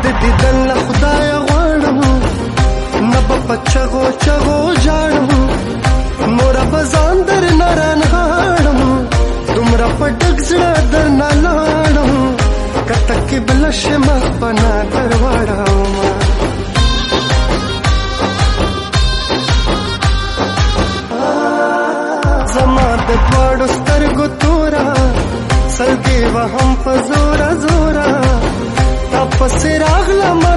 دیدن له خدای غواړم نه په چغو چغو ژاړم نور به ځان در نه رانغاړم دومره په ډک زړه در نه لاړم کته کې بل شمه پنا در واړم زما د دواړو سترګو تورا سلګي وهم په زورا زورا تا پسې راغلم